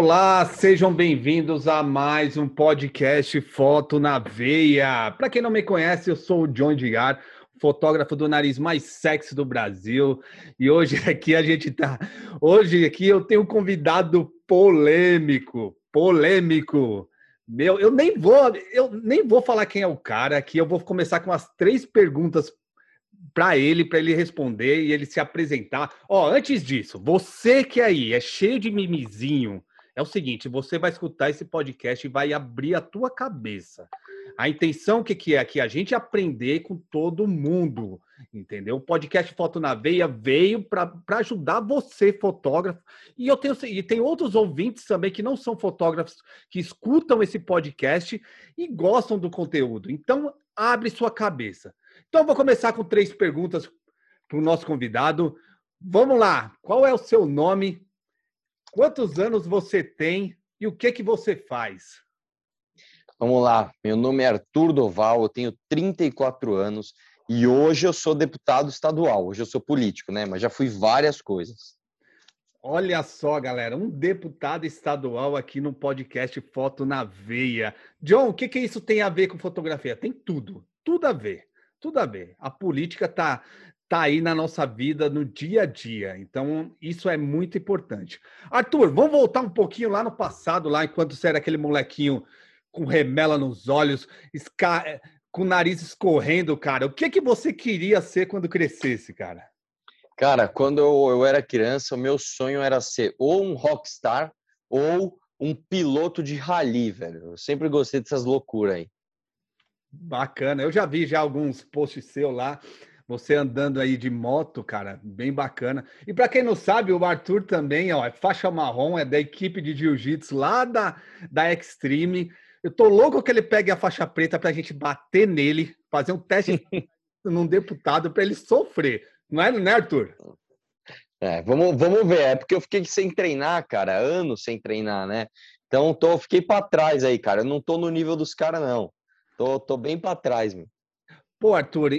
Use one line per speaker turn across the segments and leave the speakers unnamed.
Olá, sejam bem-vindos a mais um podcast Foto na Veia. Para quem não me conhece, eu sou o John Edgar, fotógrafo do nariz mais sexy do Brasil. E hoje aqui eu tenho um convidado polêmico. Eu nem vou falar quem é o cara aqui. Eu vou começar com as 3 perguntas para ele responder e ele se apresentar. Antes disso, você que aí é cheio de mimizinho, é o seguinte, você vai escutar esse podcast e vai abrir a tua cabeça. A intenção que é aqui a gente aprender com todo mundo, entendeu? O podcast Foto na Veia veio para ajudar você, fotógrafo, e tem outros ouvintes também que não são fotógrafos, que escutam esse podcast e gostam do conteúdo. Então, abre sua cabeça. Então, vou começar com 3 perguntas para o nosso convidado. Vamos lá. Qual é o seu nome? Quantos anos você tem? E o que você faz?
Vamos lá. Meu nome é Arthur Doval, eu tenho 34 anos e hoje eu sou deputado estadual. Hoje eu sou político, né? Mas já fui várias coisas.
Olha só, galera. Um deputado estadual aqui no podcast Foto na Veia. John, o que isso tem a ver com fotografia? Tem tudo. Tudo a ver. Tudo a ver. A política tá aí na nossa vida, no dia a dia. Então, isso é muito importante. Arthur, vamos voltar um pouquinho lá no passado, lá enquanto você era aquele molequinho com remela nos olhos, com o nariz escorrendo, cara. O que você queria ser quando crescesse, cara?
Cara, quando eu era criança, o meu sonho era ser ou um rockstar ou um piloto de rally, velho. Eu sempre gostei dessas loucuras aí.
Bacana. Eu já vi já alguns posts seus lá, você andando aí de moto, cara, bem bacana. E para quem não sabe, o Arthur também, é faixa marrom, é da equipe de jiu-jitsu lá da Extreme. Eu tô louco que ele pegue a faixa preta pra gente bater nele, fazer um teste num deputado para ele sofrer. Não é, né, Arthur?
Vamos ver. É porque eu fiquei sem treinar, cara, anos sem treinar, né? Então, fiquei para trás aí, cara. Eu não tô no nível dos caras, não. Tô bem para trás, meu.
Pô, Arthur,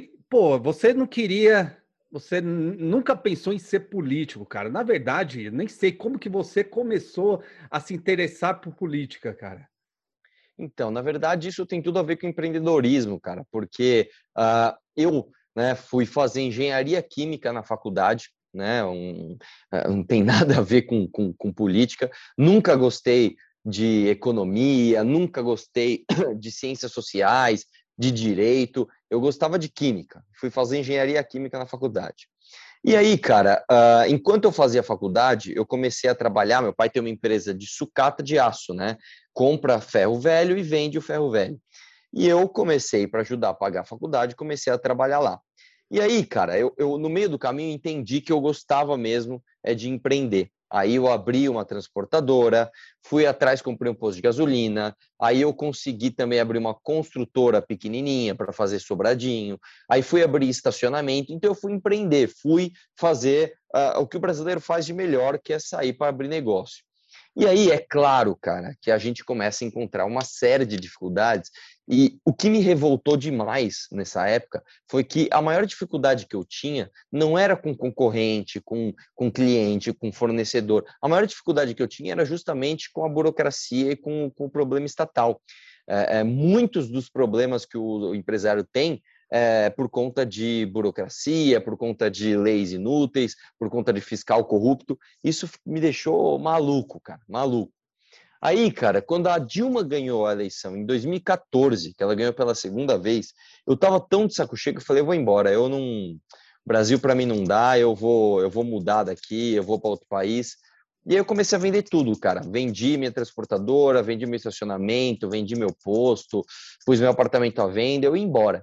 você nunca pensou em ser político, cara. Na verdade, nem sei como que você começou a se interessar por política, cara.
Então, na verdade, isso tem tudo a ver com empreendedorismo, cara, porque eu, né, fui fazer engenharia química na faculdade, né, não tem nada a ver com política, nunca gostei de economia, nunca gostei de ciências sociais, de direito, eu gostava de química, fui fazer engenharia química na faculdade. E aí, cara, enquanto eu fazia faculdade, eu comecei a trabalhar. Meu pai tem uma empresa de sucata de aço, né? Compra ferro velho e vende o ferro velho. E eu comecei, para ajudar a pagar a faculdade, comecei a trabalhar lá. E aí, cara, eu no meio do caminho entendi que eu gostava mesmo de empreender. Aí eu abri uma transportadora, fui atrás, comprei um posto de gasolina, aí eu consegui também abrir uma construtora pequenininha para fazer sobradinho, aí fui abrir estacionamento, então eu fui empreender, fui fazer o que o brasileiro faz de melhor, que é sair para abrir negócio. E aí, é claro, cara, que a gente começa a encontrar uma série de dificuldades. E o que me revoltou demais nessa época foi que a maior dificuldade que eu tinha não era com concorrente, com cliente, com fornecedor. A maior dificuldade que eu tinha era justamente com a burocracia e com o problema estatal. Muitos dos problemas que o empresário tem por conta de burocracia, por conta de leis inúteis, por conta de fiscal corrupto. Isso me deixou maluco, cara, maluco. Aí, cara, quando a Dilma ganhou a eleição em 2014, que ela ganhou pela segunda vez, eu tava tão de saco cheio que eu falei, eu vou embora, eu não... Brasil para mim não dá, eu vou mudar daqui, eu vou para outro país. E aí eu comecei a vender tudo, cara. Vendi minha transportadora, vendi meu estacionamento, vendi meu posto, pus meu apartamento à venda, eu ia embora.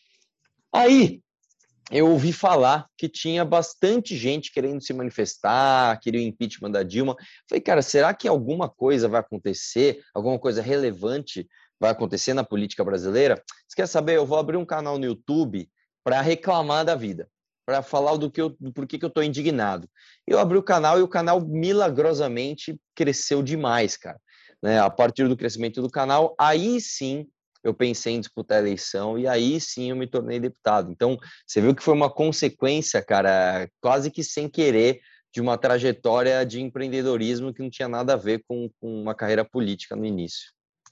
Aí, eu ouvi falar que tinha bastante gente querendo se manifestar, queria o impeachment da Dilma. Falei, cara, será que alguma coisa vai acontecer? Alguma coisa relevante vai acontecer na política brasileira? Você quer saber? Eu vou abrir um canal no YouTube para reclamar da vida, para falar do porquê que eu estou indignado. Eu abri o canal e o canal milagrosamente cresceu demais, cara. Né? A partir do crescimento do canal, aí sim eu pensei em disputar a eleição e aí sim eu me tornei deputado. Então, você viu que foi uma consequência, cara, quase que sem querer, de uma trajetória de empreendedorismo que não tinha nada a ver com uma carreira política no início.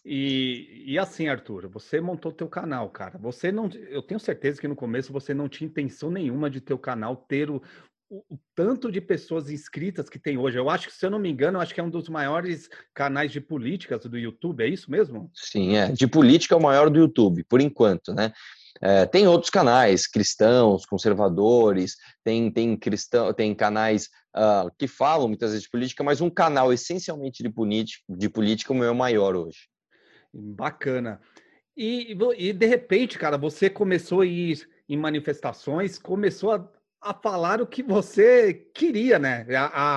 E assim, Arthur, você montou teu canal, cara. Você não, eu tenho certeza que no começo você não tinha intenção nenhuma de teu canal ter o tanto de pessoas inscritas que tem hoje. Eu acho que, se eu não me engano, eu acho que é um dos maiores canais de políticas do YouTube. É isso mesmo?
Sim, de política é o maior do YouTube, por enquanto, né? Tem outros canais cristãos, conservadores, tem canais que falam muitas vezes de política, mas um canal essencialmente de política, o meu é o maior hoje.
Bacana. E de repente, cara, você começou a ir em manifestações, começou a falar o que você queria, né?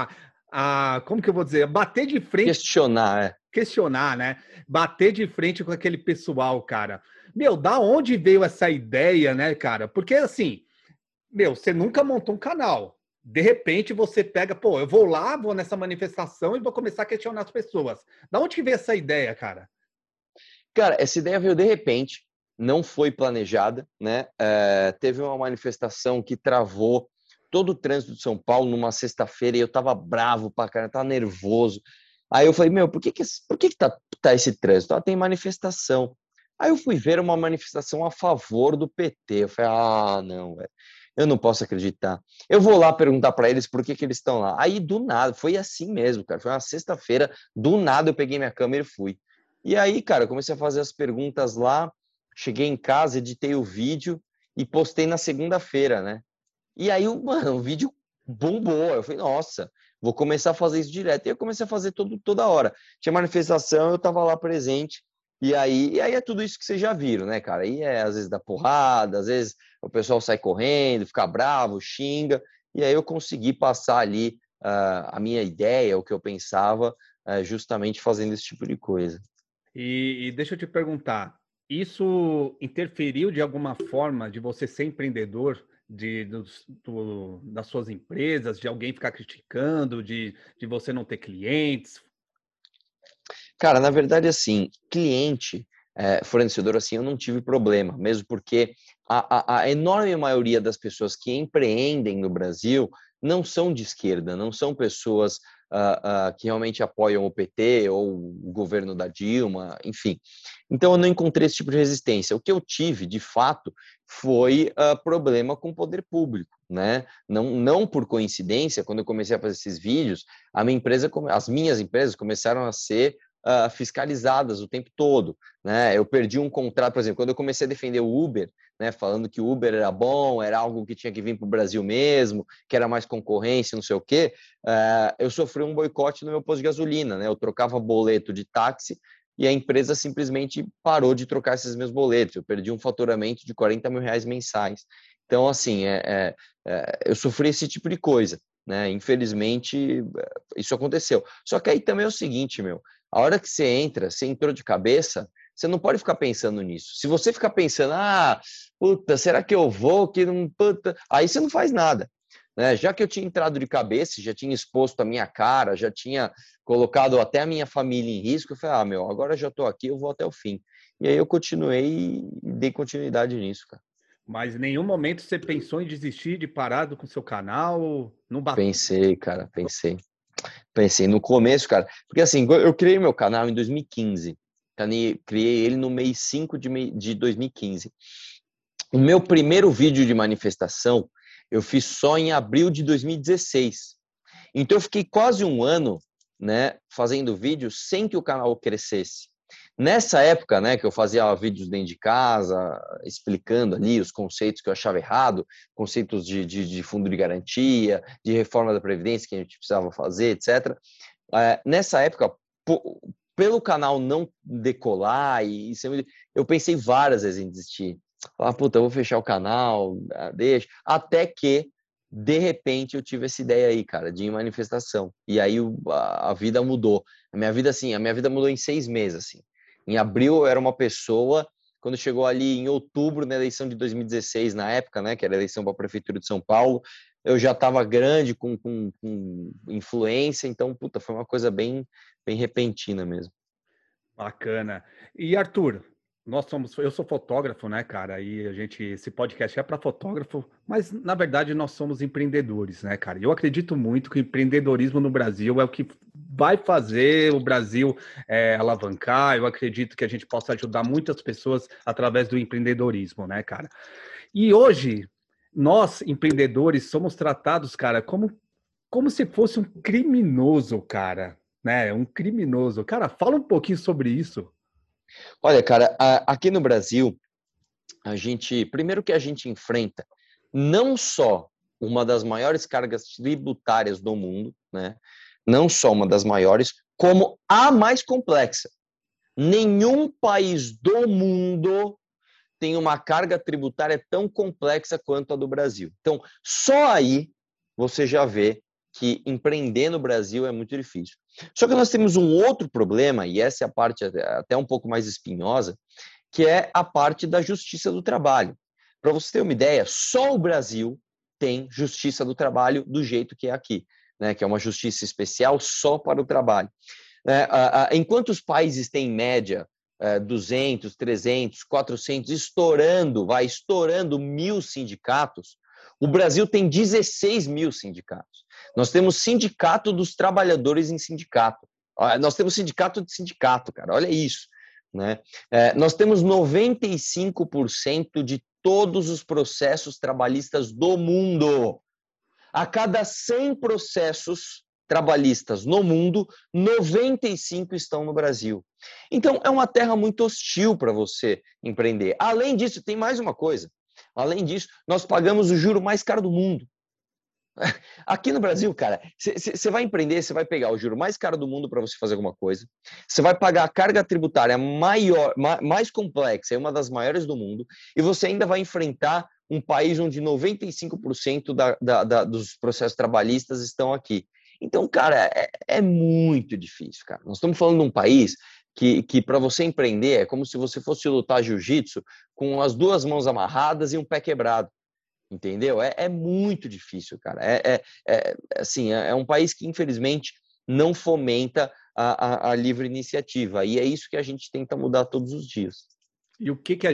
Como que eu vou dizer? Bater de frente, questionar, né? Bater de frente com aquele pessoal, cara. Meu, da onde veio essa ideia, né, cara? Porque assim, meu, você nunca montou um canal. De repente você pega, pô, eu vou lá, vou nessa manifestação e vou começar a questionar as pessoas. Da onde que veio essa ideia, cara?
Cara, essa ideia veio de repente, não foi planejada, né? Teve uma manifestação que travou todo o trânsito de São Paulo numa sexta-feira e eu tava bravo pra caramba, tava nervoso. Aí eu falei, meu, por que tá esse trânsito? Tem manifestação. Aí eu fui ver uma manifestação a favor do PT. Eu falei, não, velho, eu não posso acreditar. Eu vou lá perguntar para eles por que eles estão lá. Aí, do nada, foi assim mesmo, cara. Foi uma sexta-feira, do nada eu peguei minha câmera e fui. E aí, cara, eu comecei a fazer as perguntas lá, cheguei em casa, editei o vídeo e postei na segunda-feira, né? E aí, mano, o vídeo bombou. Eu falei, nossa, vou começar a fazer isso direto. E eu comecei a fazer toda hora. Tinha manifestação, eu tava lá presente. E aí é tudo isso que vocês já viram, né, cara? Aí às vezes dá porrada, às vezes o pessoal sai correndo, fica bravo, xinga. E aí eu consegui passar ali a minha ideia, o que eu pensava, justamente fazendo esse tipo de coisa.
E deixa eu te perguntar, isso interferiu de alguma forma de você ser empreendedor, das suas empresas, de alguém ficar criticando, de você não ter clientes?
Cara, na verdade, assim, cliente, fornecedor, assim, eu não tive problema, mesmo porque a enorme maioria das pessoas que empreendem no Brasil não são de esquerda, não são pessoas que realmente apoiam o PT ou o governo da Dilma, enfim. Então, eu não encontrei esse tipo de resistência. O que eu tive, de fato, foi problema com o poder público, né? Não por coincidência, quando eu comecei a fazer esses vídeos, as minhas empresas começaram a ser fiscalizadas o tempo todo, né? Eu perdi um contrato, por exemplo, quando eu comecei a defender o Uber, né, falando que o Uber era bom, era algo que tinha que vir para o Brasil mesmo, que era mais concorrência, não sei o quê, eu sofri um boicote no meu posto de gasolina, né? Eu trocava boleto de táxi e a empresa simplesmente parou de trocar esses meus boletos. Eu perdi um faturamento de R$ 40 mil mensais. Então, assim, eu sofri esse tipo de coisa, né? Infelizmente, isso aconteceu. Só que aí também é o seguinte, meu, a hora que você entrou de cabeça, você não pode ficar pensando nisso. Se você ficar pensando, puta, será que eu vou? Que não, puta, aí você não faz nada. Né? Já que eu tinha entrado de cabeça, já tinha exposto a minha cara, já tinha colocado até a minha família em risco, eu falei, meu, agora já estou aqui, eu vou até o fim. E aí eu continuei e dei continuidade nisso, cara.
Mas em nenhum momento você pensou em desistir de parar com o seu canal? Não bateu?
Pensei, cara, pensei. Pensei no começo, cara, porque assim, eu criei meu canal em 2015. Criei ele no mês 5 de 2015. O meu primeiro vídeo de manifestação eu fiz só em abril de 2016. Então eu fiquei quase um ano, né, fazendo vídeo sem que o canal crescesse. Nessa época, né, que eu fazia vídeos dentro de casa, explicando ali os conceitos que eu achava errado, conceitos de fundo de garantia, de reforma da Previdência que a gente precisava fazer, etc. Nessa época, pelo canal não decolar, eu pensei várias vezes em desistir. Falar, puta, eu vou fechar o canal, deixa. Até que, de repente, eu tive essa ideia aí, cara, de manifestação. E aí a vida mudou. A minha vida mudou em 6 meses, assim. Em abril eu era uma pessoa, quando chegou ali em outubro, na eleição de 2016, na época, né, que era a eleição para a Prefeitura de São Paulo, eu já estava grande, com influência, então, puta, foi uma coisa bem repentina mesmo.
Bacana. E Arthur, eu sou fotógrafo, né, cara? E esse podcast é para fotógrafo, mas na verdade nós somos empreendedores, né, cara? Eu acredito muito que o empreendedorismo no Brasil é o que vai fazer o Brasil alavancar. Eu acredito que a gente possa ajudar muitas pessoas através do empreendedorismo, né, cara? E hoje nós empreendedores somos tratados, cara, como se fosse um criminoso, cara, né? Um criminoso. Cara, fala um pouquinho sobre isso.
Olha, cara, aqui no Brasil, primeiro que a gente enfrenta não só uma das maiores cargas tributárias do mundo, né? Não só uma das maiores, como a mais complexa. Nenhum país do mundo tem uma carga tributária tão complexa quanto a do Brasil. Então, só aí você já vê que empreender no Brasil é muito difícil. Só que nós temos um outro problema, e essa é a parte até um pouco mais espinhosa, que é a parte da justiça do trabalho. Para você ter uma ideia, só o Brasil tem justiça do trabalho do jeito que é aqui, né? Que é uma justiça especial só para o trabalho. Enquanto os países têm, em média, 200, 300, 400, estourando 1.000 sindicatos, o Brasil tem 16 mil sindicatos. Nós temos sindicato dos trabalhadores em sindicato. Nós temos sindicato de sindicato, cara, olha isso. Né? Nós temos 95% de todos os processos trabalhistas do mundo. A cada 100 processos trabalhistas no mundo, 95 estão no Brasil. Então, é uma terra muito hostil para você empreender. Além disso, tem mais uma coisa. Além disso, nós pagamos o juro mais caro do mundo. Aqui no Brasil, cara, você vai empreender, você vai pegar o juro mais caro do mundo para você fazer alguma coisa, você vai pagar a carga tributária maior, mais complexa, é uma das maiores do mundo, e você ainda vai enfrentar um país onde 95% dos processos trabalhistas estão aqui. Então, cara, é muito difícil, cara. Nós estamos falando de um país que para você empreender é como se você fosse lutar jiu-jitsu com as duas mãos amarradas e um pé quebrado. Entendeu? É muito difícil, cara. Assim, é um país que, infelizmente, não fomenta a livre iniciativa. E é isso que a gente tenta mudar todos os dias.
E o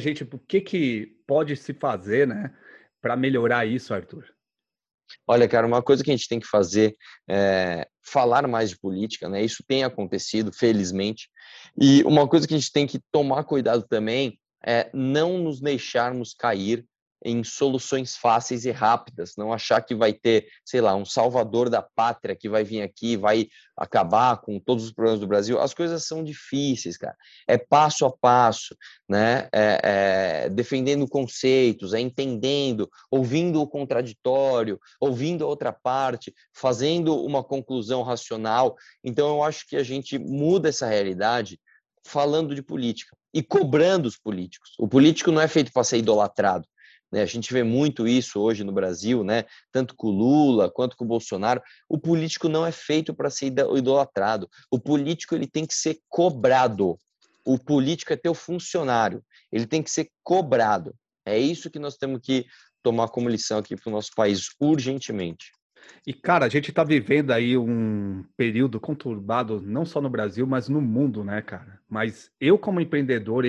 que pode se fazer, né, para melhorar isso, Arthur?
Olha, cara, uma coisa que a gente tem que fazer é falar mais de política, né? Isso tem acontecido, felizmente. E uma coisa que a gente tem que tomar cuidado também é não nos deixarmos cair em soluções fáceis e rápidas, não achar que vai ter, sei lá, um salvador da pátria que vai vir aqui, vai acabar com todos os problemas do Brasil. As coisas são difíceis, cara. É passo a passo, né? Defendendo conceitos, entendendo, ouvindo o contraditório, ouvindo a outra parte, fazendo uma conclusão racional. Então, eu acho que a gente muda essa realidade falando de política e cobrando os políticos. O político não é feito para ser idolatrado. A gente vê muito isso hoje no Brasil, né? Tanto com o Lula quanto com o Bolsonaro. O político não é feito para ser idolatrado. O político ele tem que ser cobrado. O político é teu funcionário. Ele tem que ser cobrado. É isso que nós temos que tomar como lição aqui para o nosso país urgentemente.
E, cara, a gente está vivendo aí um período conturbado, não só no Brasil, mas no mundo, né, cara? Mas eu, como empreendedor,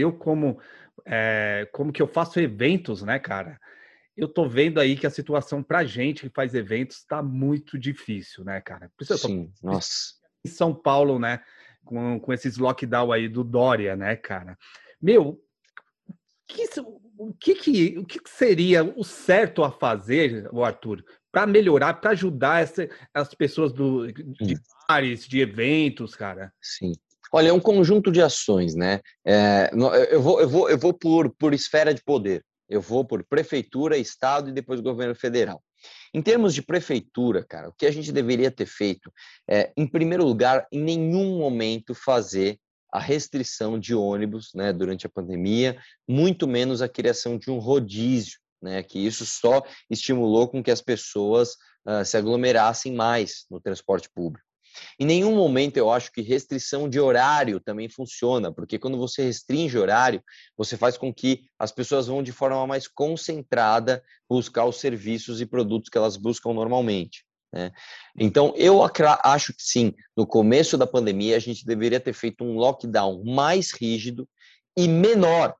como que eu faço eventos, né, cara? Eu tô vendo aí que a situação pra gente que faz eventos está muito difícil, né, cara?
Sim, nossa.
Em São Paulo, né, com esses lockdown aí do Dória, né, cara? Meu, o que seria o certo a fazer, o Arthur, para melhorar, para ajudar as pessoas de bares, de eventos, cara?
Sim. Olha, é um conjunto de ações, né? Eu vou por esfera de poder. Eu vou por prefeitura, estado e depois governo federal. Em termos de prefeitura, cara, o que a gente deveria ter feito é, em primeiro lugar, em nenhum momento fazer a restrição de ônibus, né, durante a pandemia, muito menos a criação de um rodízio, né, que isso só estimulou com que as pessoas se aglomerassem mais no transporte público. Em nenhum momento eu acho que restrição de horário também funciona, porque quando você restringe horário, você faz com que as pessoas vão de forma mais concentrada buscar os serviços e produtos que elas buscam normalmente. Né? Então, eu acho que sim, no começo da pandemia, a gente deveria ter feito um lockdown mais rígido e menor,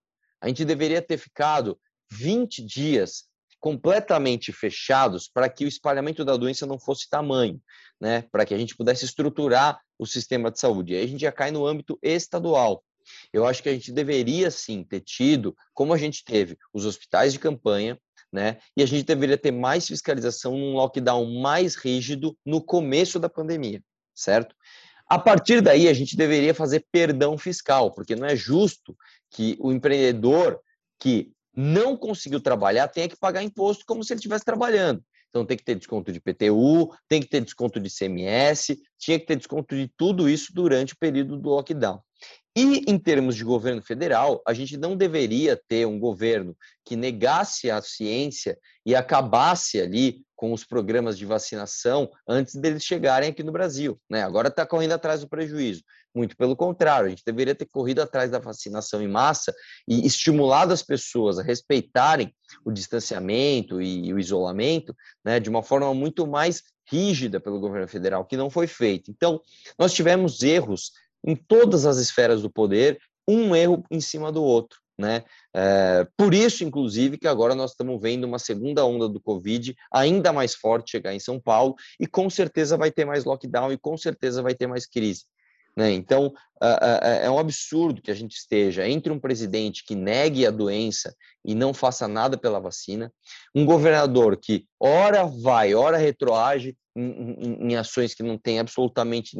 A gente deveria ter ficado 20 dias completamente fechados para que o espalhamento da doença não fosse tamanho, né? Para que a gente pudesse estruturar o sistema de saúde. E aí a gente já cai no âmbito estadual. Eu acho que a gente deveria, sim, ter tido, como a gente teve, os hospitais de campanha, né? E a gente deveria ter mais fiscalização num lockdown mais rígido no começo da pandemia, certo? A partir daí, a gente deveria fazer perdão fiscal, porque não é justo que o empreendedor que não conseguiu trabalhar tenha que pagar imposto como se ele estivesse trabalhando. Então, tem que ter desconto de IPTU, tem que ter desconto de ICMS, tinha que ter desconto de tudo isso durante o período do lockdown. E, em termos de governo federal, a gente não deveria ter um governo que negasse a ciência e acabasse ali com os programas de vacinação antes deles chegarem aqui no Brasil, né? Agora está correndo atrás do prejuízo. Muito pelo contrário, a gente deveria ter corrido atrás da vacinação em massa e estimulado as pessoas a respeitarem o distanciamento e o isolamento, né, de uma forma muito mais rígida pelo governo federal, que não foi feito. Então, nós tivemos erros em todas as esferas do poder, um erro em cima do outro, né? Por isso, inclusive, que agora nós estamos vendo uma segunda onda do Covid ainda mais forte chegar em São Paulo e com certeza vai ter mais lockdown e com certeza vai ter mais crise, né? Então, é um absurdo que a gente esteja entre um presidente que negue a doença e não faça nada pela vacina, um governador que ora vai, ora retroage em ações que não tem absolutamente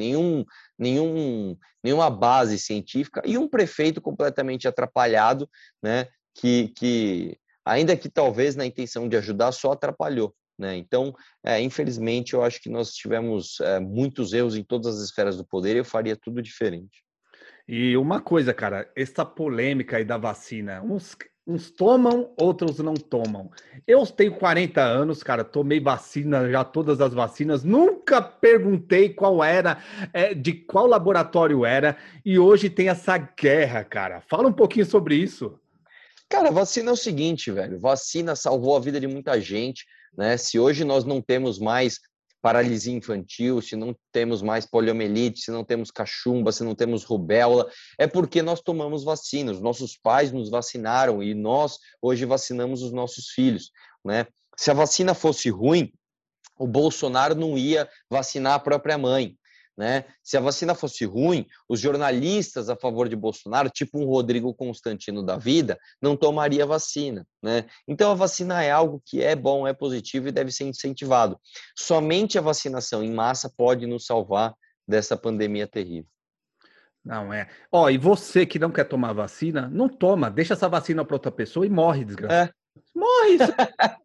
nenhuma base científica, e um prefeito completamente atrapalhado, né, que ainda que talvez na intenção de ajudar, só atrapalhou, né? Então, infelizmente, eu acho que nós tivemos muitos erros em todas as esferas do poder e eu faria tudo diferente.
E uma coisa, cara, essa polêmica aí da vacina, uns tomam, outros não tomam. Eu tenho 40 anos, cara, tomei vacina, já todas as vacinas, nunca perguntei qual era, de qual laboratório era, e hoje tem essa guerra, cara. Fala um pouquinho sobre isso.
Cara, vacina é o seguinte, velho, vacina salvou a vida de muita gente, né? Se hoje nós não temos mais paralisia infantil, se não temos mais poliomielite, se não temos cachumba, se não temos rubéola, é porque nós tomamos vacinas. Nossos pais nos vacinaram e nós hoje vacinamos os nossos filhos, né? Se a vacina fosse ruim, o Bolsonaro não ia vacinar a própria mãe, né? Se a vacina fosse ruim, os jornalistas a favor de Bolsonaro, tipo um Rodrigo Constantino da vida, não tomaria vacina, né? Então a vacina é algo que é bom, é positivo e deve ser incentivado. Somente a vacinação em massa pode nos salvar dessa pandemia terrível.
Não é. Ó, e você que não quer tomar vacina, não toma, deixa essa vacina para outra pessoa e morre, desgraçado.
É,
Morre, isso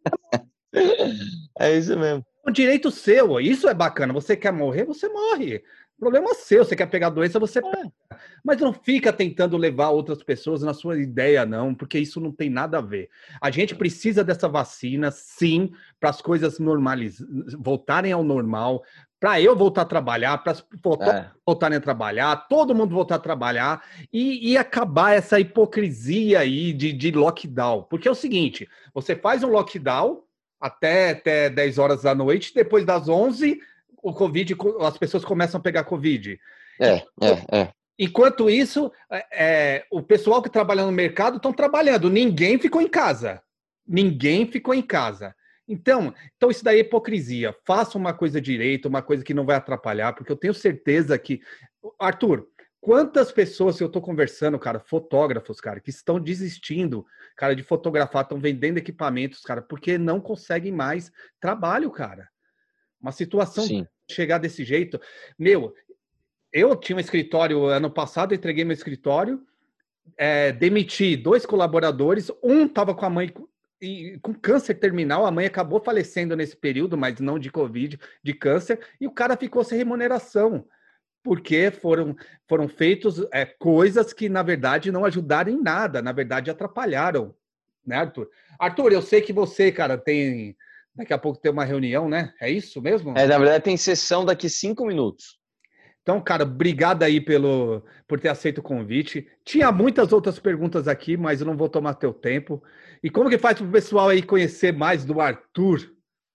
é isso mesmo.
é um direito seu, isso é bacana. Você quer morrer, você morre. Problema seu, você quer pegar a doença, você pega.
É,
Mas não fica tentando levar outras pessoas na sua ideia, não, porque isso não tem nada a ver. A gente precisa dessa vacina, sim, para as coisas voltarem ao normal, para eu voltar a trabalhar, para as
é,
voltarem a trabalhar, todo mundo voltar a trabalhar e acabar essa hipocrisia aí de lockdown. Porque é o seguinte, você faz um lockdown até 10 horas da noite, depois das 11, o Covid, as pessoas começam a pegar Covid.
é.
Enquanto isso, o pessoal que trabalha no mercado estão trabalhando. Ninguém ficou em casa. Ninguém ficou em casa. Então isso daí é hipocrisia. Faça uma coisa direito, uma coisa que não vai atrapalhar, porque eu tenho certeza que... Arthur, quantas pessoas eu estou conversando, cara, fotógrafos, cara, que estão desistindo, cara, de fotografar, estão vendendo equipamentos, cara, porque não conseguem mais trabalho, cara. Uma situação
Sim.
chegar desse jeito. Meu, eu tinha um escritório ano passado, entreguei meu escritório, demiti 2 colaboradores, um estava com a mãe com câncer terminal, a mãe acabou falecendo nesse período, mas não de Covid, de câncer, e o cara ficou sem remuneração, porque foram feitos coisas que, na verdade, não ajudaram em nada, na verdade, atrapalharam, né, Arthur? Arthur, eu sei que você, cara, daqui a pouco tem uma reunião, né? É isso mesmo?
Na verdade, tem sessão daqui 5 minutos.
Então, cara, obrigado aí por ter aceito o convite. Tinha muitas outras perguntas aqui, mas eu não vou tomar teu tempo. E como que faz para o pessoal aí conhecer mais do Arthur?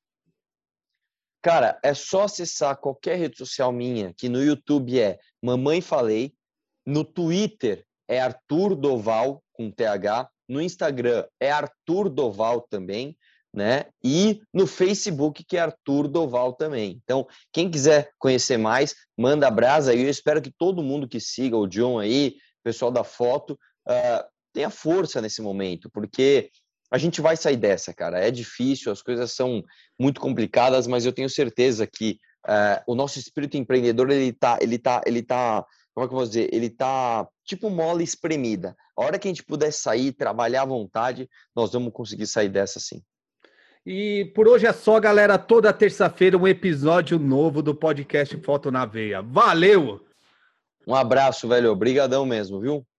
Cara, é só acessar qualquer rede social minha, que no YouTube é Mamãe Falei, no Twitter é Arthur Doval, com TH, no Instagram é Arthur Doval também, né? E no Facebook, que é Arthur Doval também. Então, quem quiser conhecer mais, manda brasa. E eu espero que todo mundo que siga o John aí, pessoal da foto, tenha força nesse momento, porque a gente vai sair dessa, cara. É difícil, as coisas são muito complicadas, mas eu tenho certeza que o nosso espírito empreendedor, ele tá, como é que eu vou dizer? Ele tá tipo mola espremida. A hora que a gente puder sair, trabalhar à vontade, nós vamos conseguir sair dessa sim.
E por hoje é só, galera. Toda terça-feira um episódio novo do podcast Foto na Veia. Valeu!
Um abraço, velho. Obrigadão mesmo, viu?